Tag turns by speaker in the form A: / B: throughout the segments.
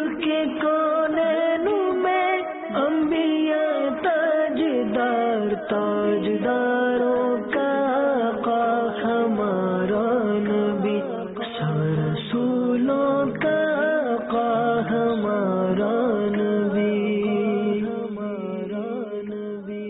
A: کے کونین میں انبیاء تاجدار، تاجداروں کا آقا ہمارا نبی، سب رسولوں کا آقا ہمارا نبی، ہمارا نبی۔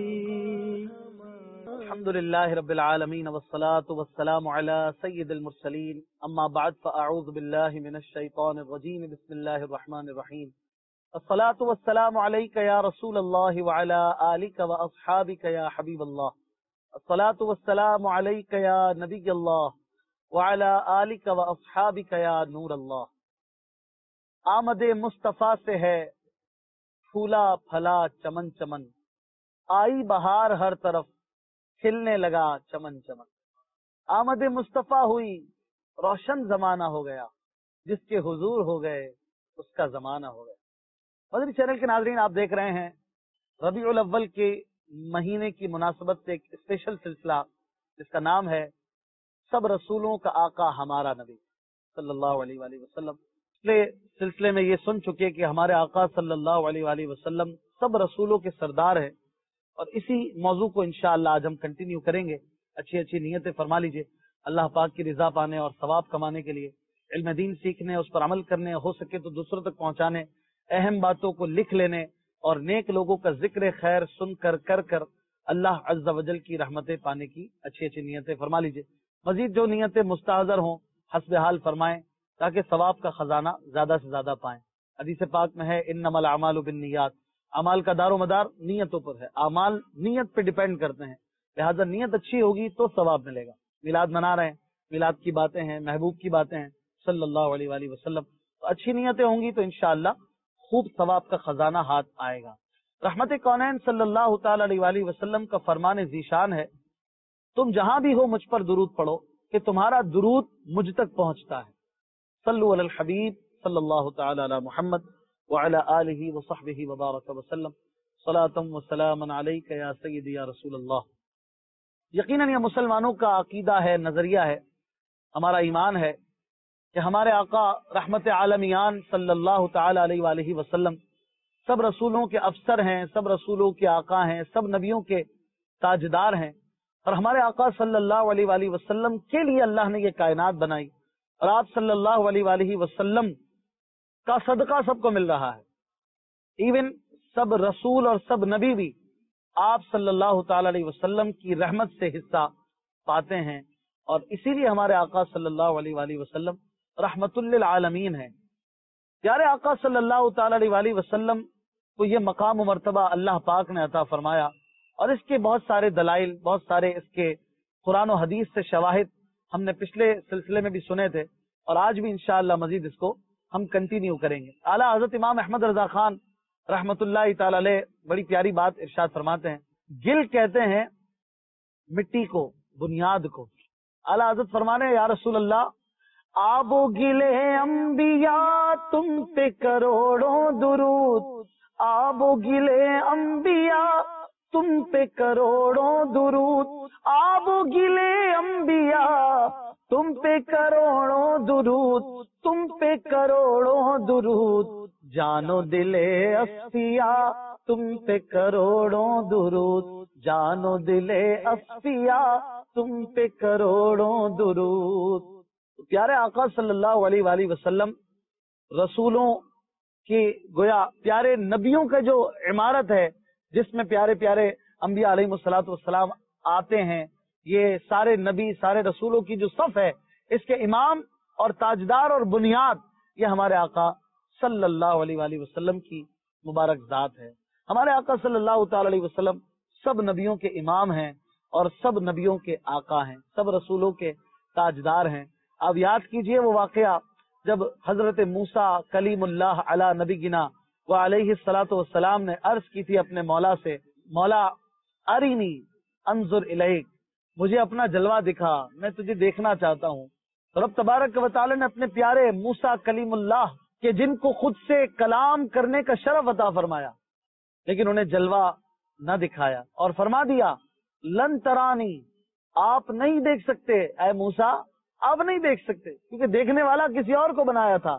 B: الحمدللہ رب العالمین والصلاة والسلام علی سید المرسلین، اما بعد فاعوذ باللہ من الشیطان الرجیم، بسم اللہ الرحمن الرحیم۔ الصلاة والسلام علیک یا رسول اللہ وعلی آلک واصحابک یا حبیب اللہ، الصلاة والسلام علیک یا نبی اللہ وعلی آلک واصحابک یا نور اللہ۔ آمد مصطفیٰ سے ہے پھولا پھلا چمن چمن، آئی بہار ہر طرف کھلنے لگا چمن چمن۔ آمد مصطفیٰ ہوئی روشن زمانہ ہو گیا، جس کے حضور ہو گئے اس کا زمانہ ہو گیا۔ مدنی چینل کے ناظرین، آپ دیکھ رہے ہیں ربیع الاول کے مہینے کی مناسبت سے ایک اسپیشل سلسلہ جس کا نام ہے سب رسولوں کا آقا ہمارا نبی صلی اللہ علیہ وآلہ وسلم۔ پچھلے سلسلے میں یہ سن چکے کہ ہمارے آقا صلی اللہ علیہ وآلہ وسلم سب رسولوں کے سردار ہیں، اور اسی موضوع کو انشاءاللہ آج ہم کنٹینیو کریں گے۔ اچھی اچھی نیتیں فرما لیجئے اللہ پاک کی رضا پانے اور ثواب کمانے کے لیے، علم دین سیکھنے، اس پر عمل کرنے، ہو سکے تو دوسروں تک پہنچانے، اہم باتوں کو لکھ لینے اور نیک لوگوں کا ذکر خیر سن کر کر اللہ عز و جل کی رحمتیں پانے کی اچھی اچھی نیتیں فرما لیجئے۔ مزید جو نیتیں مستحضر ہوں حسب حال فرمائیں تاکہ ثواب کا خزانہ زیادہ سے زیادہ پائیں۔ حدیث پاک میں ہے انما الاعمال بالنیات، اعمال کا دار و مدار نیتوں پر ہے، اعمال نیت پہ ڈیپینڈ کرتے ہیں، لہذا نیت اچھی ہوگی تو ثواب ملے گا۔ میلاد منا رہے ہیں، میلاد کی باتیں ہیں، محبوب کی باتیں ہیں صلی اللہ علیہ وآلہ وسلم، تو اچھی نیتیں ہوں گی تو انشاءاللہ خوب ثواب کا خزانہ ہاتھ آئے گا۔ رحمت کونین صلی اللہ تعالی علیہ وآلہ وسلم کا فرمان ذیشان ہے، تم جہاں بھی ہو مجھ پر درود پڑھو کہ تمہارا درود مجھ تک پہنچتا ہے۔ صلو علی الحبیب صلی اللہ تعالی علی محمد وعلی آلہ وصحبہ وبارک وسلم، صلاۃ وسلام علیک یا سیدی یا رسول اللہ۔ یقیناً یہ مسلمانوں کا عقیدہ ہے، نظریہ ہے، ہمارا ایمان ہے کہ ہمارے آقا رحمت عالمیان صلی اللہ تعالی علیہ وآلہ وسلم سب رسولوں کے افسر ہیں، سب رسولوں کے آقا ہیں، سب نبیوں کے تاجدار ہیں، اور ہمارے آقا صلی اللہ علیہ وآلہ وسلم کے لیے اللہ نے یہ کائنات بنائی، اور آپ صلی اللہ علیہ وآلہ وسلم کا صدقہ سب کو مل رہا ہے۔ ایون سب رسول اور سب نبی بھی آپ صلی اللہ تعالی علیہ وسلم کی رحمت سے حصہ پاتے ہیں، اور اسی لیے ہمارے آقا صلی اللہ علیہ وآلہ وسلم رحمت للعالمین ہیں۔ پیارے آقا صلی اللہ تعالی علیہ وآلہ وسلم کو یہ مقام و مرتبہ اللہ پاک نے عطا فرمایا، اور اس کے بہت سارے دلائل، بہت سارے اس کے قرآن و حدیث سے شواہد ہم نے پچھلے سلسلے میں بھی سنے تھے، اور آج بھی انشاءاللہ مزید اس کو ہم کنٹینیو کریں گے۔ اعلیٰ حضرت امام احمد رضا خان رحمت اللہ تعالی علیہ بڑی پیاری بات ارشاد فرماتے ہیں، گل کہتے ہیں مٹی کو، بنیاد کو۔ اعلیٰ حضرت فرمانے یا رسول اللہ، آب و گلے انبیاء تم پہ کروڑوں درود، آب و گلے انبیاء تم پہ کروڑوں درود، آب و گلے انبیاء تم پہ کروڑوں درود، تم پہ کروڑوں درود، جانو دلے اصفیاء تم پہ کروڑوں درود، جانو دلے اصفیاء تم پہ کروڑوں درود۔ پیارے آقا صلی اللہ علیہ وآلہ وسلم رسولوں کی گویا پیارے نبیوں کا جو عمارت ہے، جس میں پیارے پیارے انبیاء علیہ الصلوۃ والسلام آتے ہیں، یہ سارے نبی، سارے رسولوں کی جو صف ہے، اس کے امام اور تاجدار اور بنیاد یہ ہمارے آقا صلی اللہ علیہ وآلہ وسلم کی مبارک ذات ہے۔ ہمارے آقا صلی اللہ تعالی علیہ وسلم سب نبیوں کے امام ہیں اور سب نبیوں کے آقا ہیں، سب رسولوں کے تاجدار ہیں۔ آپ یاد کیجئے وہ واقعہ جب حضرت موسیٰ کلیم اللہ علی نبینا و علیہ الصلوۃ والسلام نے عرض کی تھی اپنے مولا سے، مولا ارینی انظر الیک، مجھے اپنا جلوہ دکھا، میں تجھے دیکھنا چاہتا ہوں۔ رب تبارک و تعالی نے اپنے پیارے موسیٰ کلیم اللہ کہ جن کو خود سے کلام کرنے کا شرف عطا فرمایا، لیکن انہیں جلوہ نہ دکھایا اور فرما دیا لن ترانی، آپ نہیں دیکھ سکتے، اے موسیٰ آپ نہیں دیکھ سکتے، کیونکہ دیکھنے والا کسی اور کو بنایا تھا۔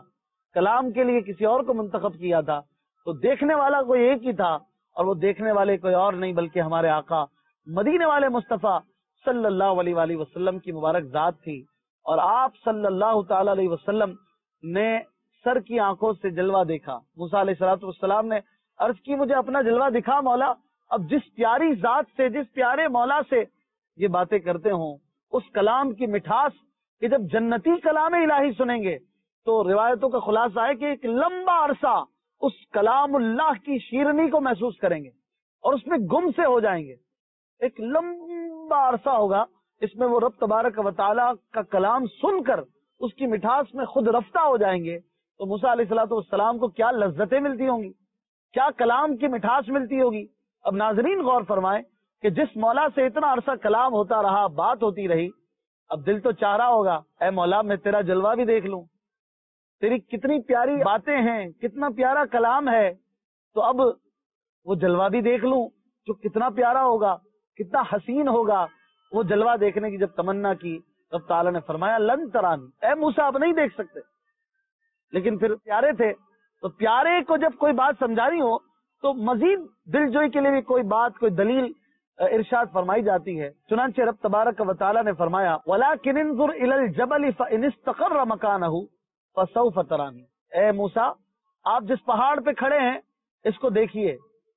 B: کلام کے لیے کسی اور کو منتخب کیا تھا تو دیکھنے والا کوئی ایک ہی تھا، اور وہ دیکھنے والے کوئی اور نہیں بلکہ ہمارے آقا مدینے والے مصطفیٰ صلی اللہ علیہ وآلہ وسلم کی مبارک ذات تھی۔ اور آپ صلی اللہ تعالی علیہ وسلم نے سر کی آنکھوں سے جلوہ دیکھا۔ موسیٰ علیہ الصلوۃ والسلام نے عرض کی مجھے اپنا جلوہ دکھا مولا۔ اب جس پیاری ذات سے، جس پیارے مولا سے یہ باتیں کرتے ہوں، اس کلام کی مٹھاس کہ جب جنتی کلام الہی سنیں گے تو روایتوں کا خلاصہ ہے کہ ایک لمبا عرصہ اس کلام اللہ کی شیرنی کو محسوس کریں گے اور اس میں گم سے ہو جائیں گے۔ ایک لمبا عرصہ ہوگا اس میں وہ رب تبارک و تعالی کا کلام سن کر اس کی مٹھاس میں خود رفتہ ہو جائیں گے۔ تو موسیٰ علیہ الصلوۃ والسلام کو کیا لذتیں ملتی ہوں گی، کیا کلام کی مٹھاس ملتی ہوگی۔ اب ناظرین غور فرمائیں کہ جس مولا سے اتنا عرصہ کلام ہوتا رہا، بات ہوتی رہی، اب دل تو چاہ رہا ہوگا اے مولا میں تیرا جلوہ بھی دیکھ لوں، تیری کتنی پیاری باتیں ہیں، کتنا پیارا کلام ہے، تو اب وہ جلوہ بھی دیکھ لوں جو کتنا پیارا ہوگا، کتنا حسین ہوگا۔ وہ جلوہ دیکھنے کی جب تمنا کی، رب تعالیٰ نے فرمایا لن ترانی، اے موسیٰ اب نہیں دیکھ سکتے۔ لیکن پھر پیارے تھے تو پیارے کو جب کوئی بات سمجھانی ہو تو مزید دل جوئی کے لیے بھی کوئی بات، کوئی دلیل ارشاد فرمائی جاتی ہے۔ چنانچہ رب تبارک و تعالیٰ نے فرمایا وَلَكِنِ انظُرْ إِلَى الْجَبَلِ فَإِنِ اسْتَقَرَّ مَكَانَهُ فَسَوْفَ تَرَانِي۔ اے موسیٰ آپ جس پہاڑ پہ کھڑے ہیں اس کو دیکھیے،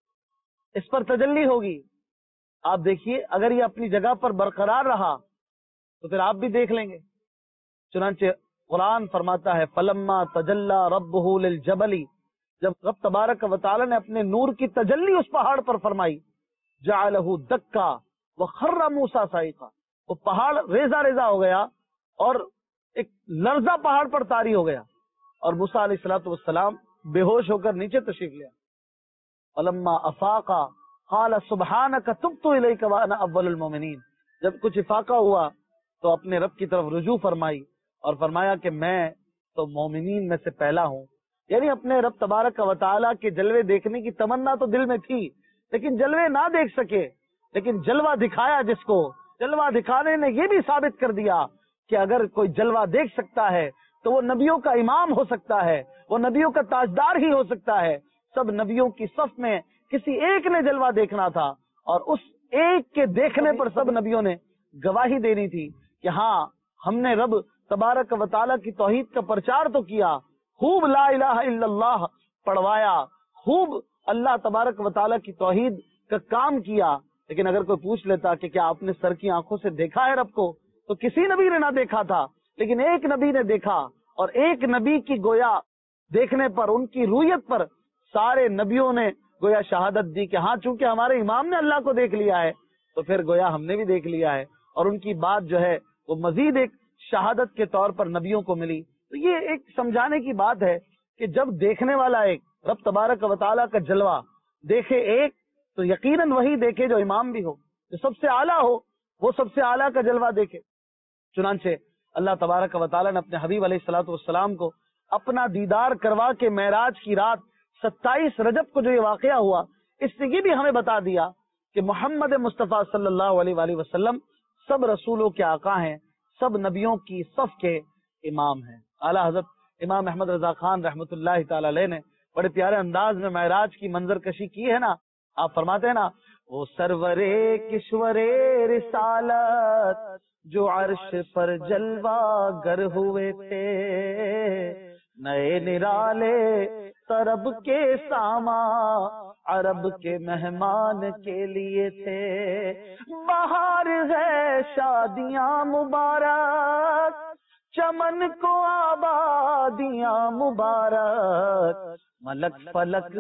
B: اس پر تجلی ہوگی، آپ دیکھیے اگر یہ اپنی جگہ پر برقرار رہا تو پھر آپ بھی دیکھ لیں گے۔ چنانچہ قرآن فرماتا ہے فَلَمَّا تَجَلَّى رَبُّهُ لِلْجَبَلِ، جب رب تبارک و تعالی نے اپنے نور کی تجلی اس پہاڑ پر فرمائی، جَعَلَهُ دَكَّا وَخَرَّ مُوسَىٰ صَعِقًا، وہ پہاڑ ریزہ ریزہ ہو گیا اور ایک لرزہ پہاڑ پر طاری ہو گیا، اور موسیٰ علیہ الصلوۃ والسلام بے ہوش ہو کر نیچے تشریف لیا۔ فَلَمَّا أَفَاقَ قَالَ سُبْحَانَكَ تُبْتُ إِلَيْكَ وَأَنَا أَوَّلُ الْمُؤْمِنِينَ، جب کچھ افاقہ ہوا تو اپنے رب کی طرف رجوع فرمائی اور فرمایا کہ میں تو مومنین میں سے پہلا ہوں۔ یعنی اپنے رب تبارک و تعالیٰ کے جلوے دیکھنے کی تمنا تو دل میں تھی، لیکن جلوے نہ دیکھ سکے، لیکن جلوہ دکھایا جس کو، جلوہ دکھانے نے یہ بھی ثابت کر دیا کہ اگر کوئی جلوہ دیکھ سکتا ہے تو وہ نبیوں کا امام ہو سکتا ہے، وہ نبیوں کا تاجدار ہی ہو سکتا ہے۔ سب نبیوں کی صف میں کسی ایک نے جلوہ دیکھنا تھا، اور اس ایک کے دیکھنے پر سب نبیوں نے گواہی دینی تھی کہ ہاں ہم نے رب تبارک و تعالیٰ کی توحید کا پرچار تو کیا، خوب لا الہ الا اللہ پڑھوایا، خوب اللہ تبارک و تعالیٰ کی توحید کا کام کیا۔ لیکن اگر کوئی پوچھ لیتا کہ کیا آپ نے سر کی آنکھوں سے دیکھا ہے رب کو، تو کسی نبی نے نہ دیکھا تھا، لیکن ایک نبی نے دیکھا، اور ایک نبی کی گویا دیکھنے پر، ان کی رویت پر سارے نبیوں نے گویا شہادت دی کہ ہاں چونکہ ہمارے امام نے اللہ کو دیکھ لیا ہے تو پھر گویا ہم نے بھی دیکھ لیا ہے، اور ان کی بات جو ہے وہ مزید ایک شہادت کے طور پر نبیوں کو ملی۔ تو یہ ایک سمجھانے کی بات ہے کہ جب دیکھنے والا ایک رب تبارک و تعالیٰ کا جلوہ دیکھے ایک، تو یقیناً وہی دیکھے جو امام بھی ہو، جو سب سے اعلیٰ ہو، وہ سب سے اعلیٰ کا جلوہ دیکھے۔ چنانچہ اللہ تبارک و تعالیٰ نے اپنے حبیب علیہ الصلوۃ والسلام کو اپنا دیدار کروا کے معراج کی رات 27 رجب کو جو یہ واقعہ ہوا، اس سے یہ بھی ہمیں بتا دیا کہ محمد مصطفیٰ صلی اللہ علیہ وآلہ وسلم سب رسولوں کے آقا ہیں، سب نبیوں کی صف کے امام ہیں۔ اعلیٰ حضرت امام احمد رضا خان رحمۃ اللہ تعالی علیہ نے بڑے پیارے انداز میں معراج کی منظر کشی کی ہے نا۔ آپ فرماتے ہیں نا وہ سرورے کشورے رسالت جو عرش پر جلوہ گر ہوئے تھے، نئے نرالے طرب کے ساما عرب کے مہمان کے لیے تھے، بہار ہے شادیاں مبارک چمن کو آبادیاں مبارک، ملک فلک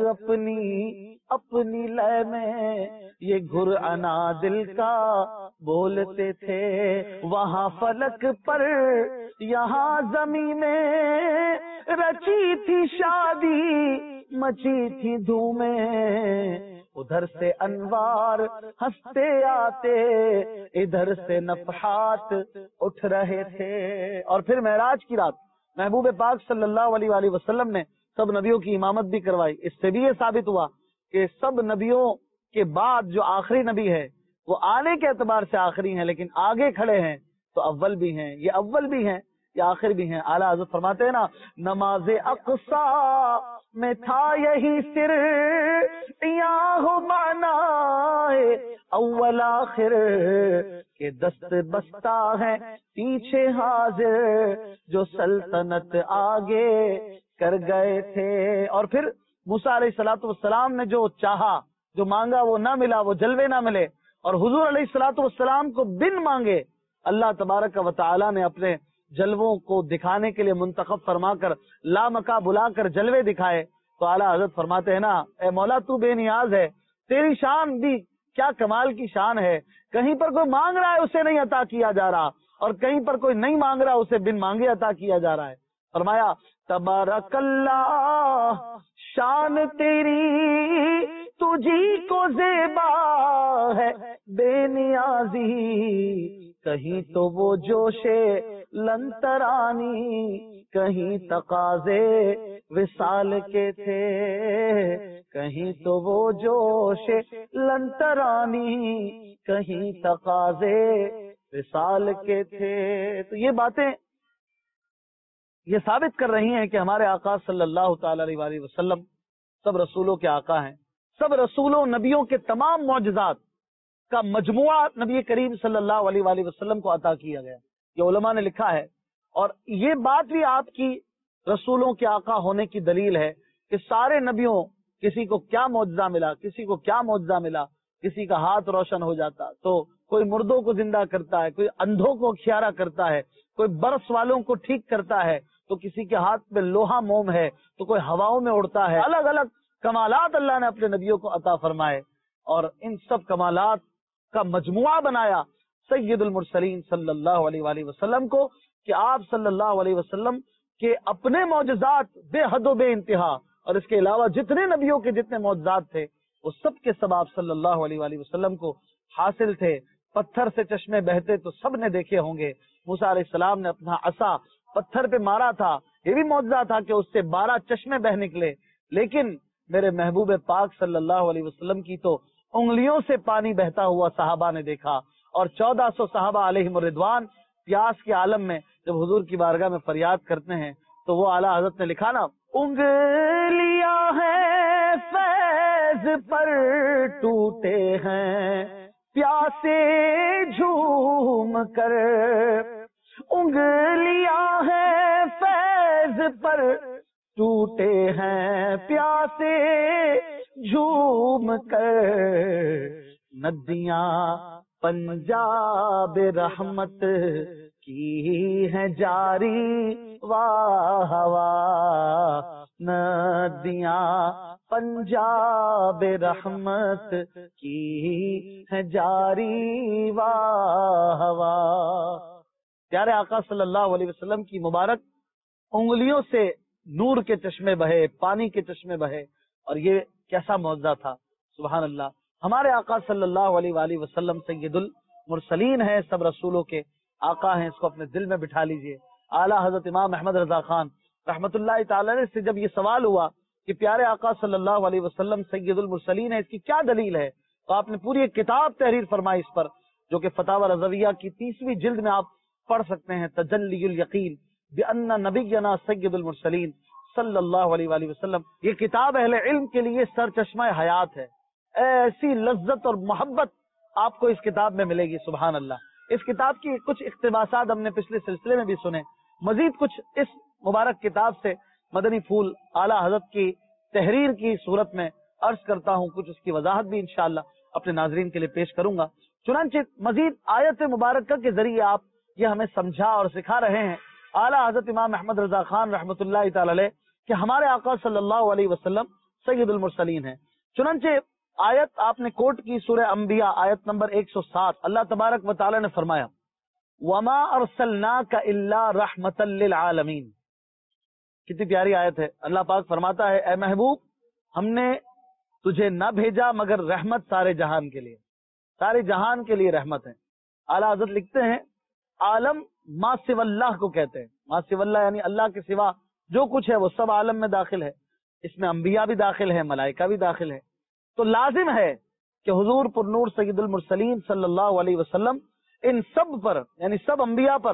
B: اپنی لے میں یہ گھر انا دل کا بولتے تھے، وہاں فلک پر یہاں زمین میں رچی تھی شادی مچی تھی دھومیں، ادھر سے انوار ہنستے آتے ادھر سے نفحات اٹھ رہے تھے۔ اور پھر معراج کی رات محبوب پاک صلی اللہ علیہ وآلہ وسلم نے سب نبیوں کی امامت بھی کروائی۔ اس سے بھی یہ ثابت ہوا کہ سب نبیوں کے بعد جو آخری نبی ہے وہ آنے کے اعتبار سے آخری ہیں، لیکن آگے کھڑے ہیں تو اول بھی ہیں، یہ اول بھی ہیں، یہ آخر بھی ہیں. اعلیٰ حضرت فرماتے ہیں نا نماز اقصا میں تھا یہی سر یا ہو مانا اول آخر کہ دست بستہ ہے پیچھے حاضر جو سلطنت آگے کر گئے تھے. اور پھر موسیٰ علیہ الصلوۃ والسلام نے جو چاہا، جو مانگا وہ نہ ملا، وہ جلوے نہ ملے. اور حضور علیہ الصلوۃ والسلام کو بن مانگے اللہ تبارک و تعالی نے اپنے جلووں کو دکھانے کے لیے منتخب فرما کر لامکا بلا کر جلوے دکھائے. تو اعلیٰ حضرت فرماتے ہیں نا اے مولا تو بے نیاز ہے، تیری شان بھی کیا کمال کی شان ہے. کہیں پر کوئی مانگ رہا ہے اسے نہیں عطا کیا جا رہا، اور کہیں پر کوئی نہیں مانگ رہا اسے بن مانگے عطا کیا جا رہا ہے. فرمایا تبارک اللہ شان تیری تجھی کو زیبا ہے بے نیازی. کہیں تو وہ جوش لنترانی کہیں تقاضے وصال کے تھے. کہیں تو وہ جوش لنترانی کہیں تقاضے وصال کے تھے. تو یہ باتیں یہ ثابت کر رہی ہیں کہ ہمارے آقا صلی اللہ تعالی علیہ وآلہ وسلم سب رسولوں کے آقا ہیں. سب رسولوں نبیوں کے تمام معجزات کا مجموعہ نبی کریم صلی اللہ علیہ وآلہ وسلم کو عطا کیا گیا. یہ علماء نے لکھا ہے، اور یہ بات بھی آپ کی رسولوں کے آقا ہونے کی دلیل ہے کہ سارے نبیوں کسی کو کیا معجزہ ملا، کسی کو کیا معجزہ ملا. کسی کا ہاتھ روشن ہو جاتا تو کوئی مردوں کو زندہ کرتا ہے، کوئی اندھوں کو خیارہ کرتا ہے، کوئی برس والوں کو ٹھیک کرتا ہے، تو کسی کے ہاتھ میں لوہا موم ہے تو کوئی ہواؤں میں اڑتا ہے. الگ الگ کمالات اللہ نے اپنے نبیوں کو عطا فرمائے، اور ان سب کمالات کا مجموعہ بنایا سید المرسلین صلی اللہ علیہ وآلہ وسلم کو، کہ آپ صلی اللہ علیہ وسلم کے اپنے معجزات بے حد و بے انتہا، اور اس کے علاوہ جتنے نبیوں کے جتنے معجزات تھے وہ سب کے سب آپ صلی اللہ علیہ وآلہ وسلم کو حاصل تھے. پتھر سے چشمے بہتے تو سب نے دیکھے ہوں گے. موسیٰ علیہ السلام نے اپنا عصا پتھر پہ مارا تھا، یہ بھی معجزہ تھا کہ اس سے 12 چشمے بہ نکلے. لیکن میرے محبوب پاک صلی اللہ علیہ وسلم کی تو انگلیوں سے پانی بہتا ہوا صحابہ نے دیکھا. اور 1400 صحابہ علیہم الرضوان پیاس کے عالم میں جب حضور کی بارگاہ میں فریاد کرتے ہیں تو وہ اعلیٰ حضرت نے لکھا نا انگلیاں ہیں فیض پر ٹوٹے ہیں پیاسے جھوم کر. انگلیاں ہیں فیض پر ٹوٹے ہیں پیاسے جھوم کر. ندیاں پنجاب رحمت کی ہے جاری واہ واہ. ندیاں پنجاب رحمت کی ہے جاری واہ واہ. پیارے آقا صلی اللہ علیہ وسلم کی مبارک انگلیوں سے نور کے چشمے بہے، پانی کے چشمے بہے، اور یہ کیسا معجزہ تھا. سبحان اللہ. ہمارے آقا صلی اللہ علیہ وآلہ وسلم سید المرسلین ہیں، سب رسولوں کے آقا ہیں. اس کو اپنے دل میں بٹھا لیجئے. اعلیٰ حضرت امام احمد رضا خان رحمت اللہ تعالی سے جب یہ سوال ہوا کہ پیارے آقا صلی اللہ علیہ وسلم سید المرسلین ہے، اس کی کیا دلیل ہے، تو آپ نے پوری ایک کتاب تحریر فرمائی اس پر، جو کہ فتاوی رضویہ کی 30ویں جلد میں آپ پڑھ سکتے ہیں. تجلی الیقین بان نبینا سید المرسلین صلی اللہ علیہ وآلہ وسلم. یہ کتاب اہل علم کے لیے سرچشمہ حیات ہے. ایسی لذت اور محبت آپ کو اس کتاب میں ملے گی. سبحان اللہ. اس کتاب کی کچھ اقتباسات ہم نے پچھلے سلسلے میں بھی سنے. مزید کچھ اس مبارک کتاب سے مدنی پھول اعلیٰ حضرت کی تحریر کی صورت میں عرض کرتا ہوں. کچھ اس کی وضاحت بھی انشاءاللہ اپنے ناظرین کے لیے پیش کروں گا. چنانچہ مزید آیت مبارکہ کے ذریعے آپ یہ ہمیں سمجھا اور سکھا رہے ہیں اعلیٰ حضرت امام احمد رضا خان رحمۃ اللہ تعالی علیہ کہ ہمارے آقا صلی اللہ علیہ وسلم سید المرسلین ہیں. چنانچہ آیت آپ نے کوٹ کی سورہ انبیاء آیت نمبر 107. اللہ تبارک و تعالی نے فرمایا وما ارسلناک الا رحمۃ للعالمین. کتنی پیاری آیت ہے. اللہ پاک فرماتا ہے اے محبوب ہم نے تجھے نہ بھیجا مگر رحمت سارے جہان کے لیے، سارے جہان کے لیے رحمت ہے. اعلیٰ حضرت لکھتے ہیں عالم ما سوا اللہ کو کہتے ہیں. ما سوا اللہ یعنی اللہ کے سوا جو کچھ ہے وہ سب عالم میں داخل ہے. اس میں انبیاء بھی داخل ہے، ملائکہ بھی داخل ہے. تو لازم ہے کہ حضور پر نور سید المرسلین صلی اللہ علیہ وسلم ان سب پر یعنی سب انبیاء پر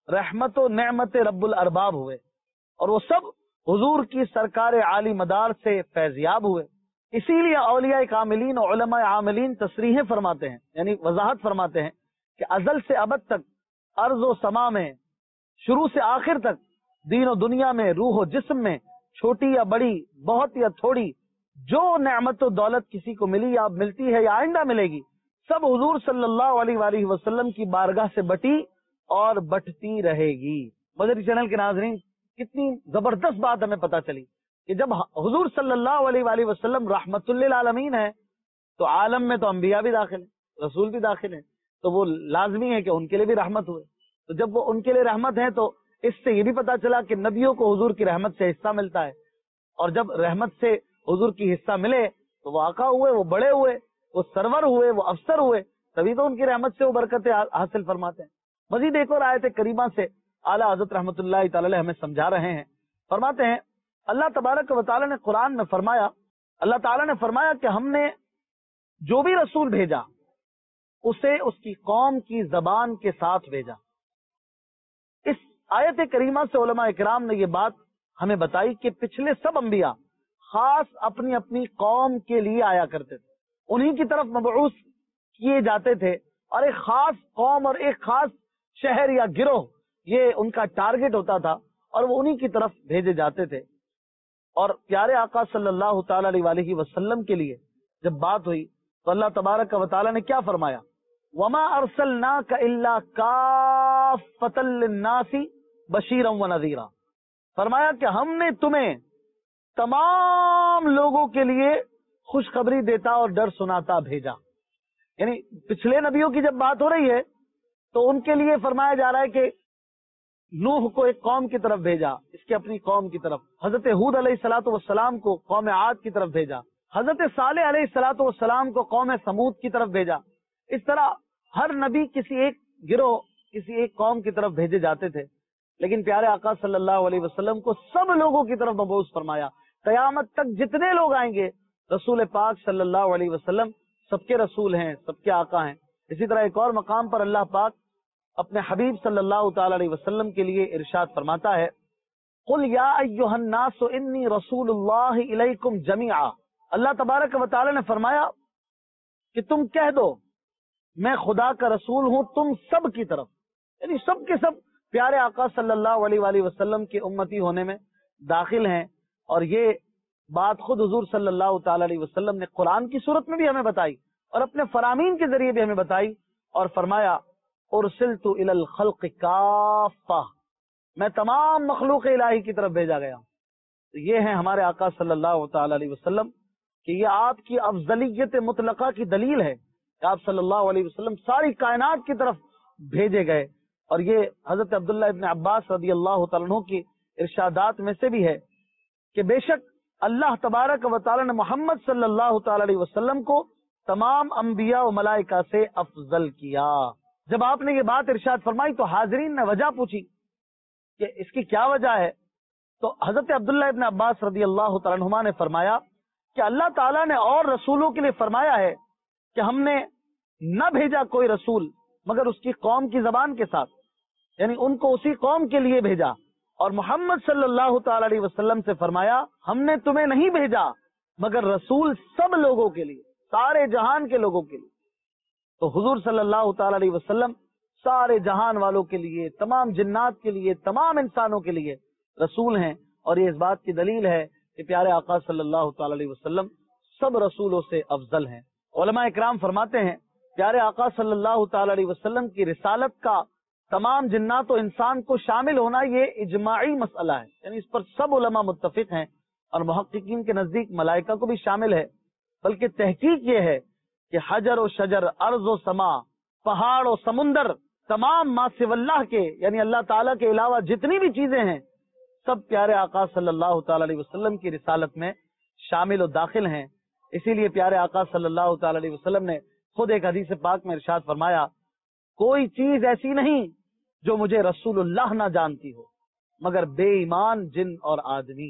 B: रहमत व नेमत रब्बुल अरबाब हुए, और वो सब हुजूर की सरकार आली मदार से फैजियाब हुए। इसीलिए औलिया कामिलीन और उलमा आमिलीन तसरीहें फरमाते हैं, यानी वजाहत फरमाते हैं कि अजल से अबद तक अर्ज व समा में, शुरू से आखिर तक, दीन और दुनिया में, रूह और जिस्म में, छोटी या बड़ी, बहुत या थोड़ी, जो नेमत और दौलत किसी को मिली या मिलती है या आइंदा मिलेगी, सब हुजूर सल्लल्लाहु अलैहि वसल्लम की बारगाह से बटी और बटती रहेगी। मदरी चैनल के नाज़रीन, कितनी जबरदस्त बात हमें पता चली कि जब हुजूर सल्लल्लाहु अलैहि वसल्लम रहमतुल लिल आलमीन है, तो आलम में तो अंबिया भी दाखिल है, रसूल भी दाखिल है, तो वो लाजमी है कि उनके लिए भी रहमत हुए। तो जब वो उनके लिए रहमत है, तो इससे ये भी पता चला कि नबियों को हुजूर की रहमत से हिस्सा मिलता है, और जब रहमत से हुजूर की हिस्सा मिले तो वो आका हुए, वो बड़े हुए, वो सरवर हुए, वो अफसर हुए, तभी तो उनकी रहमत से वो बरकतें हासिल फरमाते हैं। मजीद एक और आयत करीमा से आला हज़रत रहमतुल्लाहि तआला अलैह हमें समझा रहे हैं। फरमाते हैं, अल्लाह तबारक व तआला ने कुरान में फरमाया, अल्लाह ताला ने फरमाया कि हमने जो भी रसूल भेजा उसे उसकी कौम की जबान के साथ भेजा। इस आयत करीमा से उलमा इकराम ने ये बात हमें बताई कि पिछले सब अंबिया खास अपनी अपनी कौम के लिए आया करते थे, उन्हीं की तरफ मबऊस किए जाते थे, और एक खास कौम और एक खास शहर या गिरोह ये उनका टारगेट होता था, और वो उन्हीं की तरफ भेजे जाते थे। और प्यारे आका सल्लल्लाहु ताला अलैहि वसल्लम के लिए जब बात हुई तो अल्लाह तबारक व तआला ने क्या फरमाया, वमा अरसलनाका इल्ला काफ़्फ़तल लिन्नासी बशीरन व नज़ीरा। फरमाया कि हमने तुम्हें तमाम लोगों के लिए खुशखबरी देता और डर सुनाता भेजा। यानी पिछले नबियों की जब बात हो रही है तो उनके लिए फरमाया जा रहा है कि नूह को एक कौम की तरफ भेजा, इसके अपनी कौम की तरफ, हजरत हूद अलैहिस्सलातु वस्सलाम को कौम आद की तरफ भेजा, हजरत सालेह अलैहिस्सलातु वस्सलाम को कौम समूद की तरफ भेजा। इस तरह हर नबी किसी एक गिरोह, किसी एक कौम की तरफ भेजे जाते थे, लेकिन प्यारे आका सल्लल्लाहु अलैहि वसल्लम को सब लोगों की तरफ मबऊस फरमाया। कयामत तक जितने लोग आएंगे, रसूल पाक सल्लल्लाहु अलैहि वसल्लम सबके रसूल हैं, सबके आका हैं। इसी तरह एक और मकाम पर अल्लाह पाक अपने हबीब सल्लल्लाहु ताला अलैहि वसल्लम के लिए इरशाद फरमाता है, कुल या अय्युहन नासु इन्नी रसूलुल्लाहि इलैकुम जमीआ। अल्लाह तबारक व तआला ने फरमाया कि तुम कह दो मैं खुदा का रसूल हूं तुम सब की तरफ, यानी सब के सब प्यारे आका सल्लल्लाहु अलैहि वसल्लम के उम्मती होने में दाखिल हैं। और ये बात खुद हुजूर सल्लल्लाहु ताला अलैहि वसल्लम ने कुरान की सूरत में भी हमें बताई और अपने फरामीन के जरिए भी हमें बताई, और फरमाया उरसिलतु इलल खल्क़ काफ़ा, मैं तमाम मखलूक इलाही की तरफ भेजा गया। तो ये है हमारे आका सल्लल्लाहु ताला अलैहि वसल्लम कि ये आपकी अफजलियत मुतलका की दलील है कि आप सल्लल्लाहु अलैहि वसल्लम सारी कायनात की तरफ भेजे गए। और ये हजरत अब्दुल्लाह इब्न अब्बास रदी अल्लाह तआला अन्हु की इरशादात में से भी है कि बेशक अल्लाह तबारक व तआला ने मोहम्मद सल्लल्लाहु ताला अलैहि वसल्लम को तमाम अंबिया व मलाइका से अफजल किया। जब आपने ये बात इरशाद फरमाई तो हाजरीन ने वजह पूछी कि इसकी क्या वजह है, तो हजरत अब्दुल्लाह इब्न अब्बास रदी अल्लाह तआला अन्हुमा ने फरमाया कि अल्लाह ताला ने और रसूलों के लिए फरमाया है कि हमने न भेजा कोई रसूल मगर उसकी कौम की जबान के साथ, यानी उनको उसी कौम के लिए भेजा। और मोहम्मद सल्लल्लाहु ताला अलैहि वसल्लम से फरमाया हमने तुम्हें नहीं भेजा मगर रसूल सब लोगों के लिए, सारे जहान के लोगों के लिए। तो हुजूर सल्लल्लाहु ताला अलैहि वसल्लम सारे जहान वालों के लिए, तमाम जिन्नात के लिए, तमाम इंसानों के लिए रसूल हैं। और ये इस बात की दलील है कि प्यारे आका सल्लल्लाहु ताला अलैहि वसल्लम सब रसूलों से अफजल हैं। उलमा इकराम फरमाते हैं प्यारे आका सल्लल्लाहु ताला अलैहि वसल्लम की रिसालत का तमाम जिन्नात और इंसान को शामिल होना ये इजमाई मसला है, यानी इस पर सब उलमा मुत्तफिक हैं और मुहक्किकीन के नजदीक मलाइका को भी शामिल है। बल्कि तहकीक ये है कि हजर और शजर, अर्ज और समा, पहाड़ और समुंदर, तमाम मासिवल्लाह के यानी अल्लाह ताला के अलावा जितनी भी चीजें हैं सब प्यारे आका सल्लल्लाहु ताला अलैहि वसल्लम की रिसालत में शामिल और दाखिल हैं। इसीलिए प्यारे आका सल्लल्लाहु ताला अलैहि वसल्लम ने खुद एक हदीस पाक में इरशाद फरमाया, कोई चीज ऐसी नहीं जो मुझे रसूलुल्लाह ना जानती हो मगर बेईमान जिन और आदमी,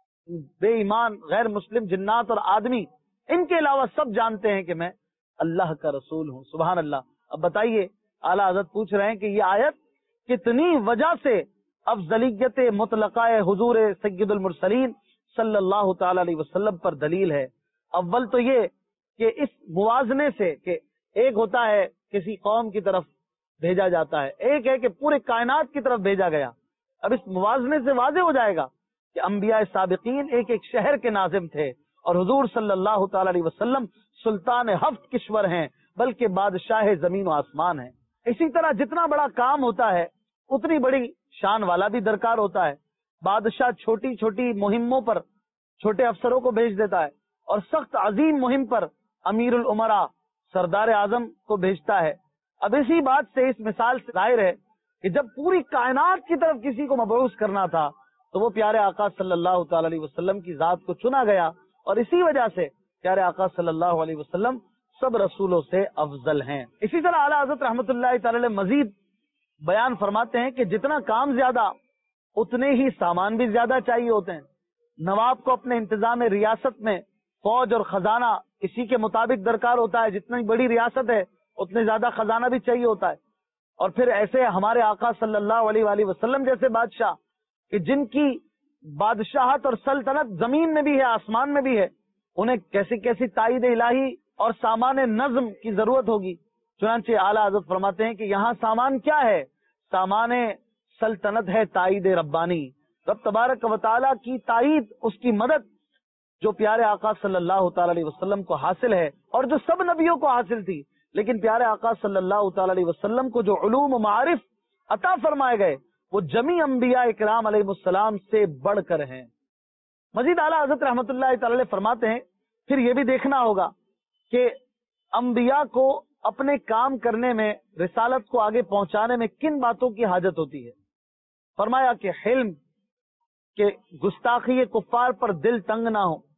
B: बेईमान गैर मुस्लिम जिन्नात और आदमी, इनके अलावा सब जानते हैं कि मैं अल्लाह का रसूल हूँ। सुभान अल्लाह। अब बताइए, आला हज़रत पूछ रहे हैं कि ये आयत کتنی وجہ سے افضلیت مطلقہ حضور سید المرسلین صلی اللہ تعالی علیہ وسلم پر دلیل ہے۔ اول تو یہ کہ اس موازنے سے کہ ایک ہوتا ہے کسی قوم کی طرف بھیجا جاتا ہے، ایک ہے کہ پورے کائنات کی طرف بھیجا گیا۔ اب اس موازنے سے واضح ہو جائے گا کہ انبیاء سابقین ایک ایک شہر کے ناظم تھے، اور حضور صلی اللہ تعالی علیہ وسلم سلطان ہفت کشور ہیں، بلکہ بادشاہ زمین و آسمان ہیں۔ اسی طرح جتنا بڑا کام ہوتا ہے اتنی بڑی شان والا بھی درکار ہوتا ہے۔ بادشاہ چھوٹی چھوٹی مہموں پر چھوٹے افسروں کو بھیج دیتا ہے، اور سخت عظیم مہم پر امیر الامراء سردار اعظم کو بھیجتا ہے۔ اب اسی بات سے اس مثال سے ظاہر ہے کہ جب پوری کائنات کی طرف کسی کو مبعوث کرنا تھا تو وہ پیارے آقا صلی اللہ تعالی علیہ وسلم کی ذات کو چنا گیا، اور اسی وجہ سے پیارے آقا صلی اللہ علیہ وسلم سب رسولوں سے افضل ہیں۔ اسی طرح اعلیٰ حضرت رحمۃ اللہ تعالی علیہ مزید بیان فرماتے ہیں کہ جتنا کام زیادہ اتنے ہی سامان بھی زیادہ چاہیے ہوتے ہیں۔ نواب کو اپنے انتظام ریاست میں فوج اور خزانہ اسی کے مطابق درکار ہوتا ہے، جتنی بڑی ریاست ہے اتنے زیادہ خزانہ بھی چاہیے ہوتا ہے۔ اور پھر ایسے ہمارے آقا صلی اللہ علیہ وآلہ وسلم جیسے بادشاہ کہ جن کی بادشاہت اور سلطنت زمین میں بھی ہے آسمان میں بھی ہے، انہیں کیسی کیسی تائید الہی اور سامان نظم کی ضرورت ہوگی۔ چنانچہ اعلیٰ حضرت فرماتے ہیں کہ یہاں سامان کیا ہے؟ سامان سلطنت ہے تائید ربانی، رب تبارک و تعالیٰ کی تائید، اس کی مدد جو پیارے آقا صلی اللہ تعالی علیہ وسلم کو حاصل ہے، اور جو سب نبیوں کو حاصل تھی، لیکن پیارے آقا صلی اللہ تعالی علیہ وسلم کو جو علوم و معارف عطا فرمائے گئے وہ جمی انبیاء اکرام علیہ السلام سے بڑھ کر ہیں۔ مزید اعلیٰ حضرت رحمۃ اللہ تعالی علیہ فرماتے ہیں پھر یہ بھی دیکھنا ہوگا کہ انبیاء کو اپنے کام کرنے میں، رسالت کو آگے پہنچانے میں کن باتوں کی حاجت ہوتی ہے۔ فرمایا کہ حلم، کہ گستاخی کفار پر دل تنگ نہ ہو،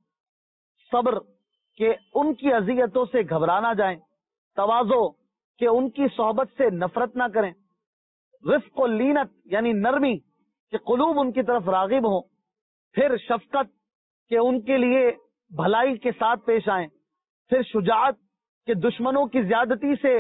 B: صبر، کہ ان کی اذیتوں سے گھبرا نہ جائیں، تواضع، کہ ان کی صحبت سے نفرت نہ کریں، رفق و لینت یعنی نرمی، کہ قلوب ان کی طرف راغب ہوں، پھر شفقت، کہ ان کے لیے بھلائی کے ساتھ پیش آئیں، پھر شجاعت، کہ دشمنوں کی زیادتی سے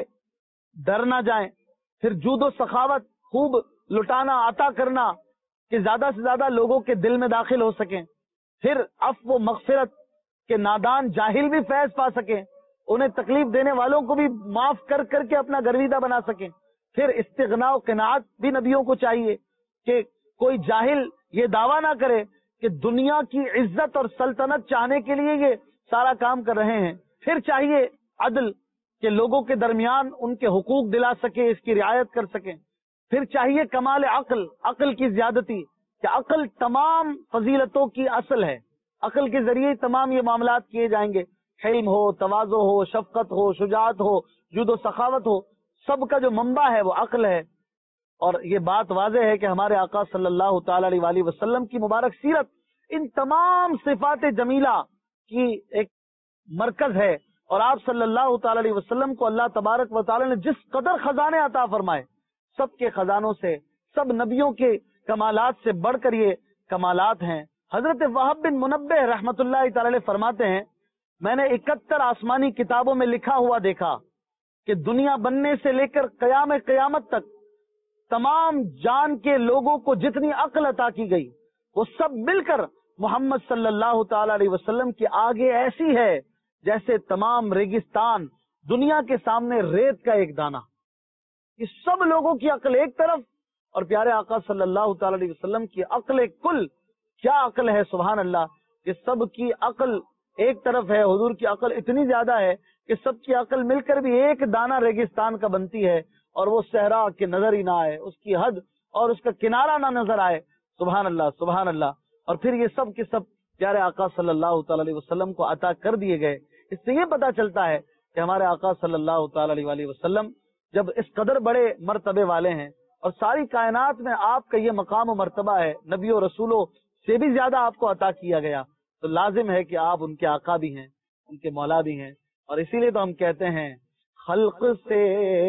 B: ڈر نہ جائیں، پھر جود و سخاوت، خوب لٹانا، عطا کرنا، کہ زیادہ سے زیادہ لوگوں کے دل میں داخل ہو سکیں، پھر عفو و مغفرت، کہ نادان جاہل بھی فیض پا سکیں، انہیں تکلیف دینے والوں کو بھی معاف کر کر کے اپنا گرویدہ بنا سکیں، پھر استغنا و قناعت بھی نبیوں کو چاہیے کہ کوئی جاہل یہ دعویٰ نہ کرے کہ دنیا کی عزت اور سلطنت چاہنے کے لیے یہ سارا کام کر رہے ہیں، پھر چاہیے عدل، کہ لوگوں کے درمیان ان کے حقوق دلا سکے، اس کی رعایت کر سکیں، پھر چاہیے کمال عقل، عقل کی زیادتی، کہ عقل تمام فضیلتوں کی اصل ہے، عقل کے ذریعے تمام یہ معاملات کیے جائیں گے، حلم ہو، تواضع ہو، شفقت ہو، شجاعت ہو، جود و سخاوت ہو، سب کا جو منبع ہے وہ عقل ہے۔ اور یہ بات واضح ہے کہ ہمارے آقا صلی اللہ تعالی علیہ وآلہ وسلم کی مبارک سیرت ان تمام صفات جمیلہ کی ایک مرکز ہے، اور آپ صلی اللہ تعالی علیہ وسلم کو اللہ تبارک و تعالی نے جس قدر خزانے عطا فرمائے، سب کے خزانوں سے، سب نبیوں کے کمالات سے بڑھ کر یہ کمالات ہیں۔ حضرت وہب بن منبہ رحمت اللہ تعالی علیہ فرماتے ہیں میں نے 71 آسمانی کتابوں میں لکھا ہوا دیکھا کہ دنیا بننے سے لے کر قیامت تک تمام جان کے لوگوں کو جتنی عقل عطا کی گئی وہ سب مل کر محمد صلی اللہ تعالی علیہ وسلم کے آگے ایسی ہے جیسے تمام ریگستان دنیا کے سامنے ریت کا ایک دانہ۔ یہ سب لوگوں کی عقل ایک طرف، اور پیارے آقا صلی اللہ تعالی علیہ وسلم کی عقل کل، کیا عقل ہے سبحان اللہ، کہ سب کی عقل ایک طرف ہے، حضور کی عقل اتنی زیادہ ہے کہ سب کی عقل مل کر بھی ایک دانہ ریگستان کا بنتی ہے، اور وہ صحرا کے نظر ہی نہ آئے، اس کی حد اور اس کا کنارہ نہ نظر آئے، سبحان اللہ سبحان اللہ۔ اور پھر یہ سب کے سب پیارے آقا صلی اللہ تعالی علیہ وسلم کو عطا کر دیے گئے۔ اس سے یہ پتا چلتا ہے کہ ہمارے آقا صلی اللہ تعالی علیہ وآلہ وسلم جب اس قدر بڑے مرتبے والے ہیں، اور ساری کائنات میں آپ کا یہ مقام و مرتبہ ہے، نبی و رسولوں سے بھی زیادہ آپ کو عطا کیا گیا، تو لازم ہے کہ آپ ان کے آقا بھی ہیں، ان کے مولا بھی ہیں۔ اور اسی لیے تو ہم کہتے ہیں خلق سے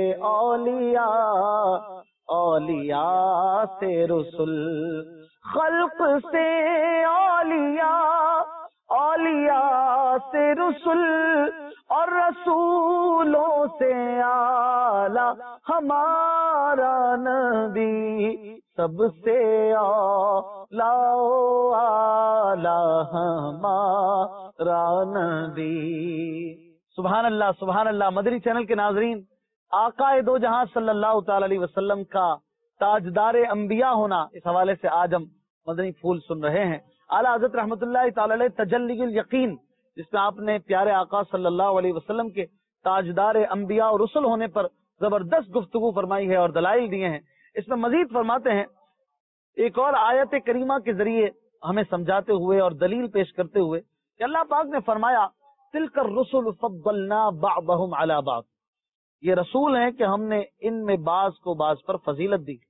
B: اولیاء، اولیاء سے رسول، خلق سے اولیاء، اولیاء سے رسل اور رسولوں سے اعلیٰ ہمارا نبی، سب سے اعلیٰ ہمارا نبی۔ سبحان اللہ سبحان اللہ۔ مدری چینل کے ناظرین، آقا دو جہاں صلی اللہ تعالی علیہ وسلم کا تاجدار انبیاء ہونا، اس حوالے سے آج ہم مدنی پھول سن رہے ہیں۔ اعلیٰ حضرت رحمۃ اللہ تعالی علیہ تجلی الیقین، جس میں آپ نے پیارے آقا صلی اللہ علیہ وسلم کے تاجدار انبیاء اور رسل ہونے پر زبردست گفتگو فرمائی ہے اور دلائل دیے ہیں۔ اس میں مزید فرماتے ہیں، ایک اور آیت کریمہ کے ذریعے ہمیں سمجھاتے ہوئے اور دلیل پیش کرتے ہوئے کہ اللہ پاک نے فرمایا تلک الرسل فضلنا بعضهم علی بعض، یہ رسول ہیں کہ ہم نے ان میں بعض کو بعض پر فضیلت دی۔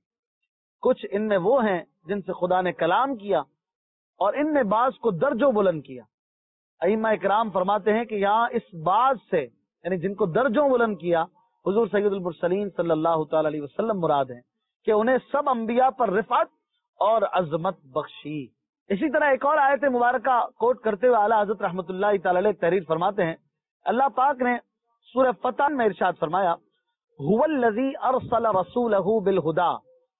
B: کچھ ان میں وہ ہیں جن سے خدا نے کلام کیا اور ان میں بعض کو درج و بلند کیا۔ ائمہ اکرام فرماتے ہیں کہ یہاں اس بعض سے، یعنی جن کو درج و بلند کیا، حضور سید المرسلین صلی اللہ تعالی علیہ وسلم مراد ہیں کہ انہیں سب انبیاء پر رفعت اور عظمت بخشی۔ اسی طرح ایک اور آیت مبارکہ کوٹ کرتے ہوئے اعلیٰ حضرت رحمۃ اللہ تعالی علیہ تحریر فرماتے ہیں، اللہ پاک نے سورہ فتح میں ارشاد فرمایا، هو الذی ارسل رسولہ بالہدی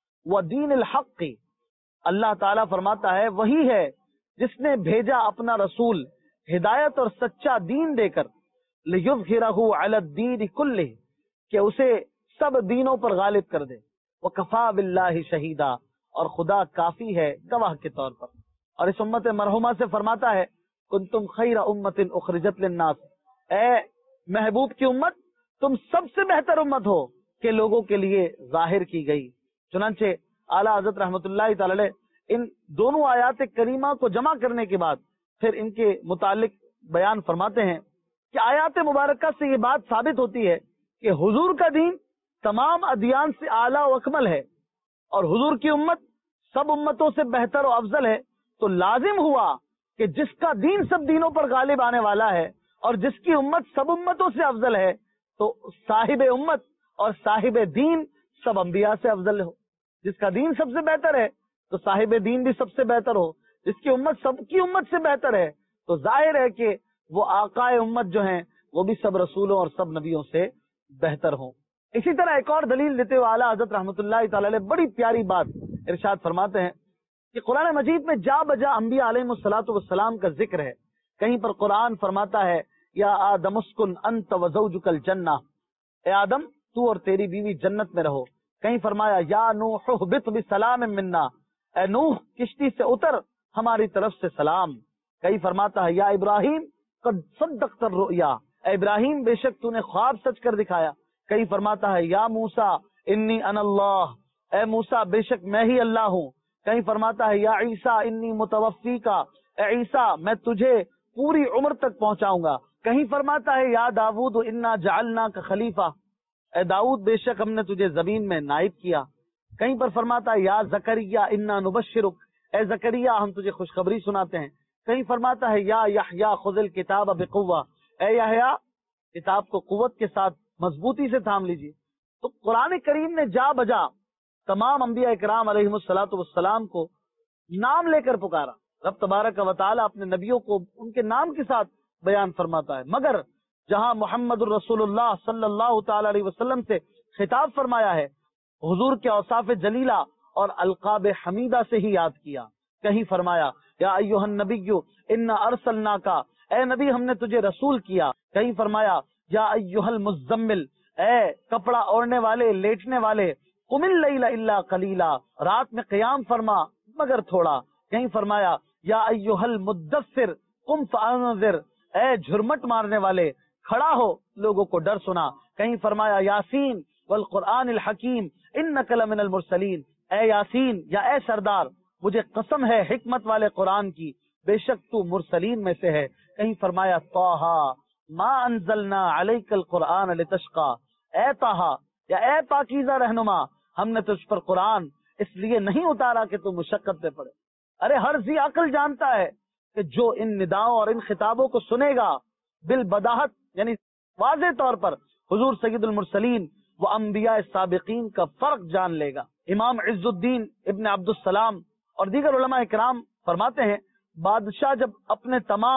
B: ودین الحق، اللہ تعالیٰ فرماتا ہے وہی ہے جس نے بھیجا اپنا رسول ہدایت اور سچا دین دے کر، لیظہرہ علی الدین کلہ، کہ اسے سب دینوں پر غالب کر دے، وکفی باللہ شہیدا، اور خدا کافی ہے گواہ کے طور پر۔ اور اس امت مرحومہ سے فرماتا ہے، کنتم خیر امت اخرجت للناس، اے محبوب کی امت تم سب سے بہتر امت ہو کہ لوگوں کے لیے ظاہر کی گئی۔ چنانچہ اعلیٰ حضرت رحمۃ اللہ تعالی علیہ ان دونوں آیات کریمہ کو جمع کرنے کے بعد پھر ان کے متعلق بیان فرماتے ہیں کہ آیات مبارکہ سے یہ بات ثابت ہوتی ہے کہ حضور کا دین تمام ادیان سے اعلیٰ و اکمل ہے، اور حضور کی امت سب امتوں سے بہتر و افضل ہے، تو لازم ہوا کہ جس کا دین سب دینوں پر غالب آنے والا ہے اور جس کی امت سب امتوں سے افضل ہے، تو صاحب امت اور صاحب دین سب انبیاء سے افضل ہو۔ جس کا دین سب سے بہتر ہے تو صاحب دین بھی سب سے بہتر ہو، جس کی امت سب کی امت سے بہتر ہے تو ظاہر ہے کہ وہ آقائے امت جو ہیں وہ بھی سب رسولوں اور سب نبیوں سے بہتر ہوں۔ اسی طرح ایک اور دلیل دیتے ہوئے اعلیٰ حضرت رحمۃ اللہ تعالی علیہ بڑی پیاری بات ارشاد فرماتے ہیں کہ قرآن مجید میں جا بجا انبیاء علیہ الصلوۃ والسلام کا ذکر ہے۔ کہیں پر قرآن فرماتا ہے، یا آدم اسکن انت وزوجک الجنہ، اے آدم تو اور تیری بیوی جنت میں رہو۔ کہیں فرمایا، یا نوح اہبط بسلام منا، اے نوح کشتی سے اتر ہماری طرف سے سلام۔ کہیں فرماتا ہے، یا ابراہیم قد صدقت الرؤیا، اے ابراہیم بے شک تو نے خواب سچ کر دکھایا۔ کہیں فرماتا ہے، یا موسیٰ انی انا اللہ، اے موسیٰ بے شک میں ہی اللہ ہوں۔ کہیں فرماتا ہے، یا عیسیٰ انی متوفیکا، اے عیسیٰ میں تجھے پوری عمر تک پہنچاؤں گا۔ کہیں فرماتا ہے، یا داؤد انا جعلناک خلیفہ، اے داؤد بے شک ہم نے تجھے زمین میں نائب کیا۔ کہیں پر فرماتا ہے، یا زکریا انا نبشرک، اے زکریا ہم تجھے خوشخبری سناتے ہیں۔ کہیں فرماتا ہے، یا یحییٰ خذ الکتاب بقوہ، اے یحییٰ کتاب کو قوت کے ساتھ مضبوطی سے تھام لیجیے۔ تو قرآن کریم نے جا بجا تمام انبیاء کرام علیہم الصلوۃ والسلام کو نام لے کر پکارا۔ رب تبارک و تعالی اپنے نبیوں کو ان کے نام کے ساتھ بیان فرماتا ہے، مگر جہاں محمد الرسول اللہ صلی اللہ تعالی علیہ وسلم سے خطاب فرمایا ہے، حضور کے اوصاف جلیلہ اور القاب حمیدہ سے ہی یاد کیا۔ کہیں فرمایا، یا ایھا النبی انا ارسلناک، اے نبی ہم نے تجھے رسول کیا۔ کہیں فرمایا، یا ایھا المزمل، اے کپڑا اوڑھنے والے لیٹنے والے، قم اللیل الا قلیلا، رات میں قیام فرما مگر تھوڑا۔ کہیں فرمایا، یا ایھا المدثر قم فانذر، اے جھرمٹ مارنے والے کھڑا ہو لوگوں کو ڈر سنا۔ کہیں فرمایا، یاسین والقرآن الحکیم انک لمن المرسلین، اے یاسین یا اے سردار مجھے قسم ہے حکمت والے قرآن کی، بے شک تو مرسلین میں سے ہے۔ کہیں فرمایا، طٰہٰ ما انزلنا علیک القرآن لتشقی، اے طٰہٰ یا اے پاکیزہ رہنما ہم نے تجھ پر قرآن اس لیے نہیں اتارا کہ تو مشقت پہ پڑے۔ ارے ہر ذی عقل جانتا ہے کہ جو ان نداؤں اور ان خطابوں کو سنے گا بالبداہت یعنی واضح طور پر حضور سید المرسلین و انبیاء سابقین کا فرق جان لے گا۔ امام عز الدین ابن عبد السلام اور دیگر علماء کرام فرماتے ہیں، بادشاہ جب اپنے تمام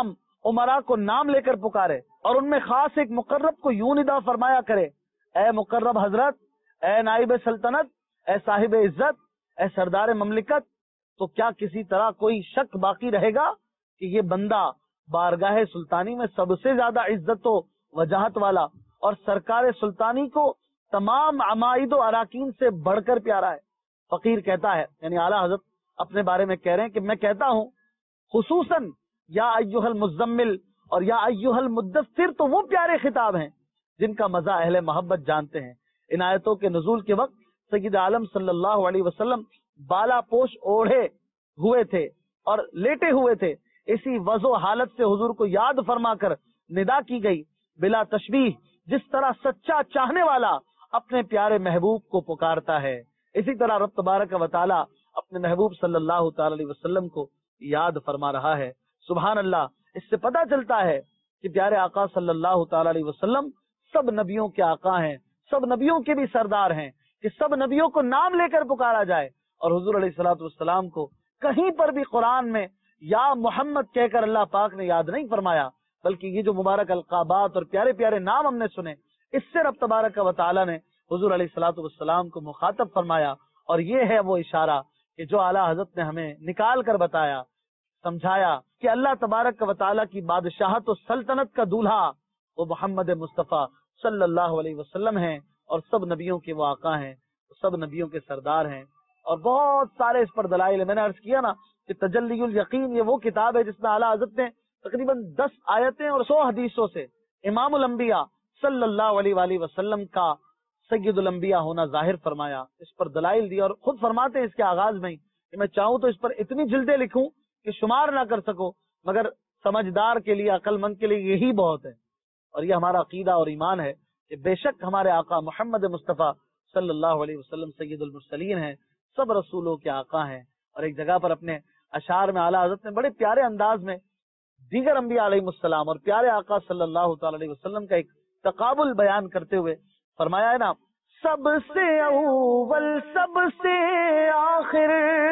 B: उमरा को नाम लेकर पुकारे और उनमें खास एक मुकर्रब को यूं निदा फरमाया करे, ए मुकर्रब हजरत, ए नाइब सल्तनत, ए साहिब इज्जत, ए सरदार ममलिकत, तो क्या किसी तरह कोई शक बाकी रहेगा कि ये बंदा बारगाह सुल्तानी में सबसे ज्यादा इज्जत वजाहत वाला और सरकार सुल्तानी को तमाम अमाइद अराकीन से बढ़कर प्यारा है। फकीर कहता है, यानी आला हजरत अपने बारे में कह रहे हैं कि मैं कहता हूँ खुसूसन या अय्युहल मुज़म्मिल और या अय्युहल मुद्दस्सिर तो वो प्यारे खिताब हैं जिनका मजा अहले मोहब्बत जानते हैं। इन आयतों के नुज़ूल के वक्त सय्यद आलम सल्लल्लाहु अलैहि वसल्लम बाला पोश ओढ़े हुए थे और लेटे हुए थे। इसी वजो हालत से हुजूर को याद फरमा कर निदा की गई, बिला तशबीह, जिस तरह सच्चा चाहने वाला अपने प्यारे महबूब को पुकारता है, इसी तरह रब तबारक व तआला अपने महबूब सल्लल्लाहु तआला अलैहि वसल्लम को याद फरमा रहा है। सुभान अल्लाह। इससे पता चलता है कि प्यारे आका सल्लल्लाहु तआला अलैहि वसल्लम सब नबियों के आका हैं, सब नबियों के भी सरदार हैं, कि सब नबियों को नाम लेकर पुकारा जाए। और हुजूर अलैहिस्सलातु वस्सलाम को कहीं पर भी कुरान में या मोहम्मद कहकर अल्लाह पाक ने याद नहीं फरमाया, बल्कि ये जो मुबारक अलकाबात और प्यारे प्यारे नाम हमने सुने, इससे रब तबारक व तआला ने हुजूर अलैहिस्सलातु वस्सलाम को मुखातब फरमाया। और ये है वो इशारा कि जो आला हजरत ने हमें निकाल कर बताया, समझाया कि अल्लाह तबारक व तआला की बादशाहत और सल्तनत का दूल्हा वो मोहम्मद मुस्तफ़ा सल्लल्लाहु अलैहि वसल्लम हैं और सब नबियों के वो आका हैं, सब नबियों के सरदार हैं। और बहुत सारे इस पर दलाइल है। मैंने अर्ज किया ना कि तजल्लीउल यकीन ये वो किताब है जिसमें आला हजरत ने तकरीबन 10 आयतें और 100 हदीसों से इमामुल अंबिया सल्लल्लाहु अलैहि वसल्लम का सय्यदुल अंबिया होना जाहिर फरमाया, इस पर दलाइल दिया। और खुद फरमाते हैं इसके आगाज में ही कि मैं चाहूं तो इस पर इतनी जिल्दें लिखूं कि शुमार ना कर सको, मगर समझदार के लिए, अक्लमंद के लिए यही बहुत है। और ये हमारा अकीदा और ईमान है कि बेशक हमारे आका मोहम्मद मुस्तफ़ा सल्लल्लाहु अलैहि वसल्लम सय्यदुल मुरसलीन हैं, सब रसूलों के आका हैं। और एक जगह पर अपने अशार में आला हज़रत ने बड़े प्यारे अंदाज में दीगर अंबिया अलैहिमुस्सलाम और प्यारे आका सल्लल्लाहु तआला अलैहि वसल्लम का एक तकाबुल बयान करते हुए फरमाया है ना, सबसे अव्वल सबसे आखिर,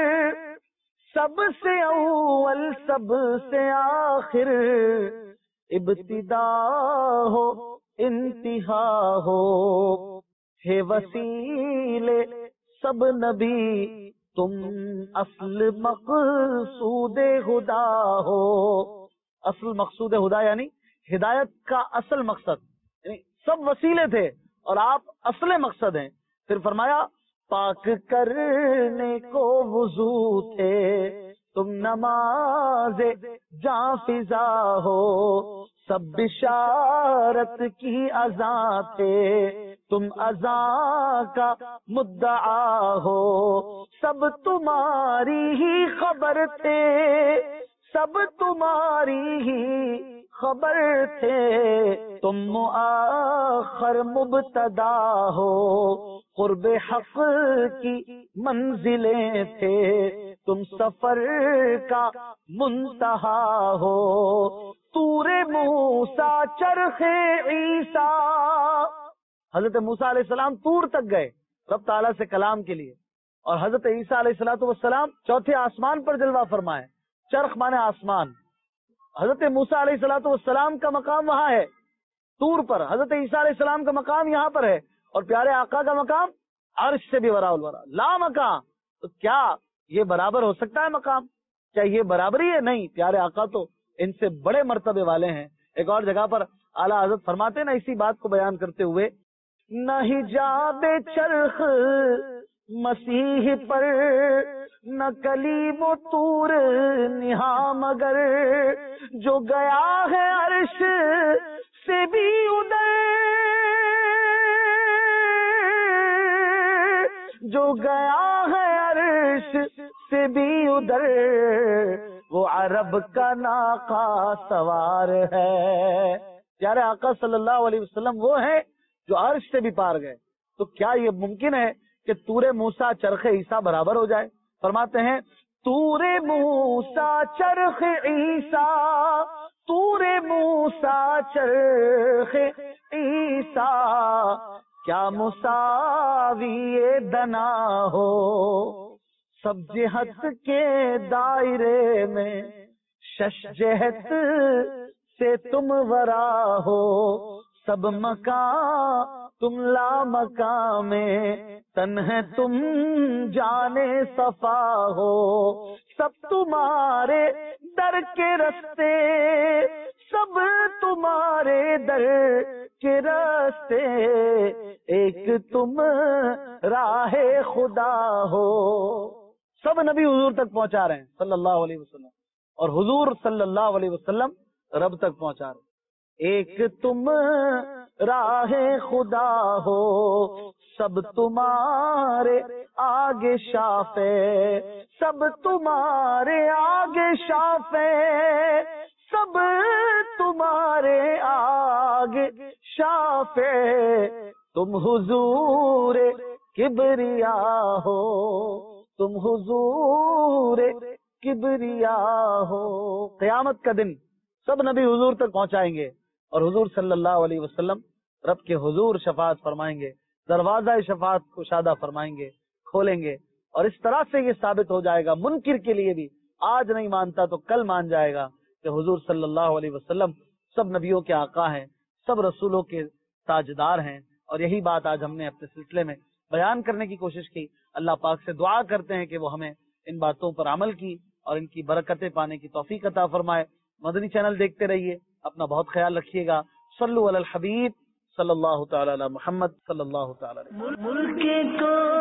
B: सबसे अव्वल सबसे आखिर, इब्तिदा हो इंतिहा हो, हे वसीले सब नबी तुम असल मकसूद खुदा हो। असल मकसूद खुदा यानी हिदायत का असल मकसद, यानी सब वसीले थे और आप असले मकसद हैं। फिर फरमाया पाक करने को वुजू थे, तुम नमाज़े जां फिजा हो, सब बिशारत की अज़ा थे, तुम अज़ा का मुद्दआ हो, सब तुम्हारी ही खबर थे, सब तुम्हारी ही खबर थे, तुम मुआखर मुब्तदा हो, कुर्ब हक की मंजिलें थे, तुम सफर का मुंतहा हो, तूरे मूसा चरखे ईसा। हजरत मूसा अलैहिस्सलाम तूर तक गए रब ताला से कलाम के लिए, और हजरत ईसा अलैहिस्सलाम चौथे आसमान पर जलवा फरमाए। चरख माने आसमान। हजरत मूसा अलैहिस्सलाम का मकाम वहां है तूर पर, हजरत ईसा अलैहिस्सलाम का मकाम यहाँ पर है, और प्यारे आका का मकाम अर्श से भी वराउल वरा ला मकाम। तो क्या ये बराबर हो सकता है मकाम? क्या ये बराबरी है? नहीं, प्यारे आका तो इनसे बड़े मर्तबे वाले हैं। एक और जगह पर आला हजरत फरमाते हैं ना, इसी बात को बयान करते हुए, न हिजाबे चरख मसीह पर, न कलीमो तूर निहा, मगर जो गया है अर्श से भी उधर, जो गया है अर्श से भी उधर, वो अरब का नाका सवार है। प्यारे आका सल्लल्लाहु अलैहि वसल्लम वो है जो अर्श से भी पार गए। तो क्या ये मुमकिन है कि तूरे मूसा चरखे ईसा बराबर हो जाए? फरमाते हैं तूरे मूसा चरखे ईसा, तूरे मूसा चरखे ईसा, क्या मुसावी दना हो, सब जिहत के दायरे में शश जहत سے تم ورا ہو، سب مکان تم لا مکان میں، تنہے تم جانے صفا ہو، سب تمہارے در کے رستے، سب تمہارے در کے راستے، ایک تم راہ خدا ہو۔ سب نبی حضور تک پہنچا رہے ہیں صلی اللہ علیہ وسلم، اور حضور صلی اللہ علیہ وسلم رب تک پہنچا رہے ہیں۔ ایک تم راہ خدا ہو، سب تمہارے آگے شافے، سب تمہارے آگے شافے، سب تمہارے آگے شافے، تم حضور کبریا ہو، تم حضور کبریا ہو۔ قیامت کا دن سب نبی حضور تک پہنچائیں گے، اور حضور صلی اللہ علیہ وسلم رب کے حضور شفاعت فرمائیں گے، دروازہ شفاعت کشادہ فرمائیں گے، کھولیں گے، اور اس طرح سے یہ ثابت ہو جائے گا منکر کے لیے بھی، آج نہیں مانتا تو کل مان جائے گا کہ حضور صلی اللہ علیہ وسلم سب نبیوں کے آقا ہیں، سب رسولوں کے تاجدار ہیں۔ اور یہی بات آج ہم نے اپنے سلسلے میں بیان کرنے کی کوشش کی۔ اللہ پاک سے دعا کرتے ہیں کہ وہ ہمیں ان باتوں پر عمل کی اور ان کی برکتیں پانے کی توفیق عطا فرمائے۔ مدنی چینل دیکھتے رہیے، اپنا بہت خیال رکھیے گا۔ صلو علی الحبیب صلی اللہ تعالی علی محمد صلی اللہ تعالی علیہ وسلم۔
A: ملک کو